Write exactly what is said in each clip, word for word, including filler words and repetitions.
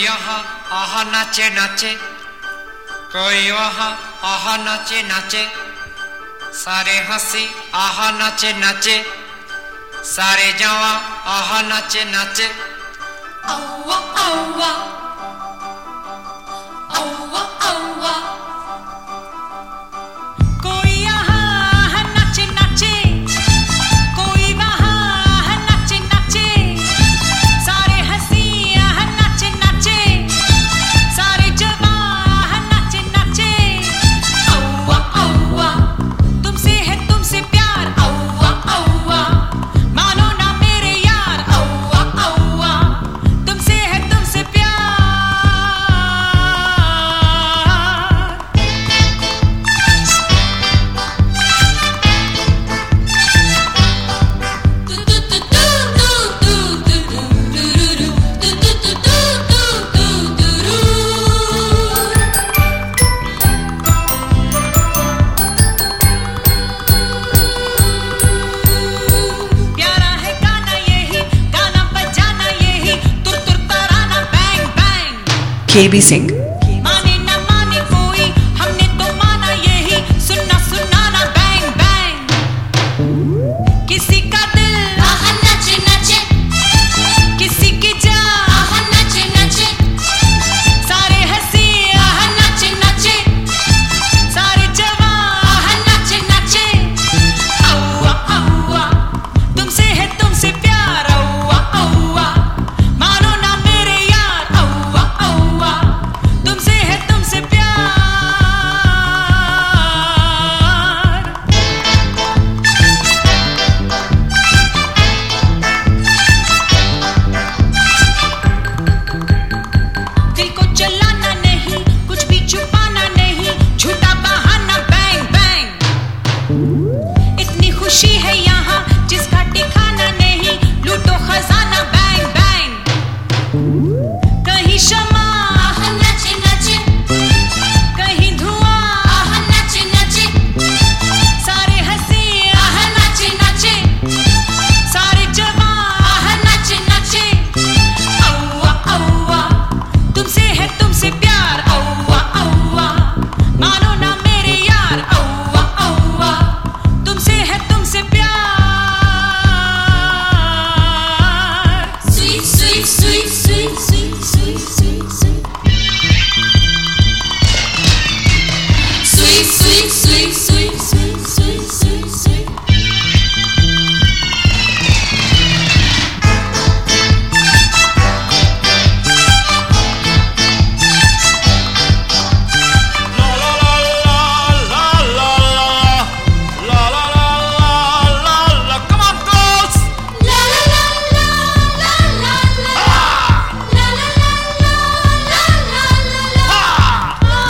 यहाँ आहा नाचे नाचे, कोई वहाँ आहा नाचे नाचे, सारे हंसी आहा नाचे नाचे, सारे जवां आहा नाचे नाचे। औवा औवा औवा औवा, कोई यहाँ नाचे नाचे, कोई वहाँ नाचे नाचे, सारे हंसी यहाँ नाचे नाचे, सारे जवां नाचे नाचे। औवा औवा, तुमसे है तुमसे प्यार, औवा औवा, मानो ना मेरे यार, औवा औवा, तुमसे है तुमसे प्यार। प्यारा है गाना यही, गाना बजाना यही, तुर तुर तराना bang bang. K B Singh. माने न माने कोई, हमने तो माना यही, सुनना सुनाना बैंग बैंग। किसी का दिल आहा नाचे नाचे, किसी की जान आहा नाचे नाचे, सारे हंसी आहा नाचे नाचे, सारे जवां आहा नाचे नाचे। औवा औवा, तुमसे है तुमसे प्यार, औवा औवा, मानो ना मेरे यार, औवा औवा, तुमसे है तुमसे प्यार। दिल को जलाना नहीं, कुछ भी छुपाना नहीं, झूठा बहाना बैंग बैंग। इतनी खुशी है यहाँ जिसका ठिकाना नहीं, लूटो खजाना बैंग बैंग। कहीं शमा आहा नाचे नाचे, कहीं धुआं आहा नाचे नाचे, सारे हंसी आहा नाचे नाचे, सारे जवां आहा नाचे नाचे। औवा औवा, तुमसे है तुमसे प्यार, औवा औवा, मानो ना मेरे यार, औवा औवा, तुमसे है तुमसे प्यार। Sweet sweet sweet sweet sweet sweet sweet sweet, sweet sweet sweet sweet sweet sweet sweet sweet. La la la la la la la, la la la la la la la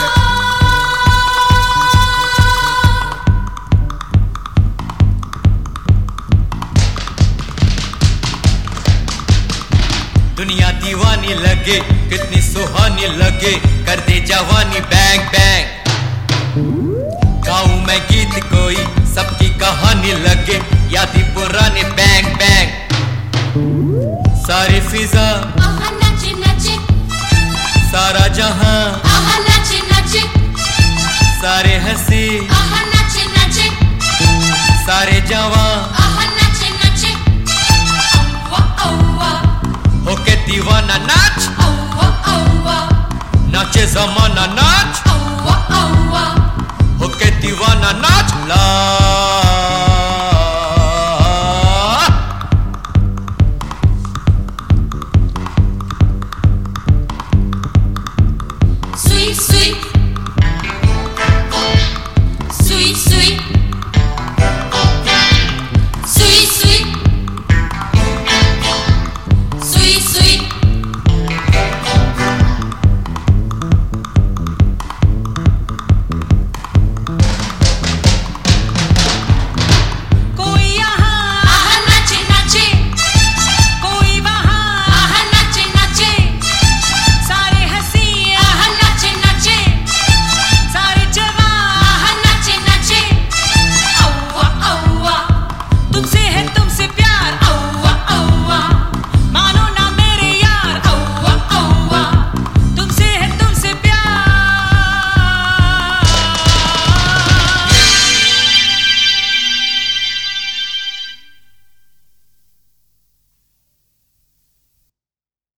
दुनिया दीवानी लगे, कितनी सुहानी लगे, कर दे जवानी बैंग बैंग। गाऊं मैं गीत कोई, सबकी कहानी लगे, यादी पुराने बैंग बैंग। सारी फिजा आहा नाचे नाचे, सारा जहां, आहा नाचे नाचे, सारे हंसी आहा नाचे नाचे, सारे जवां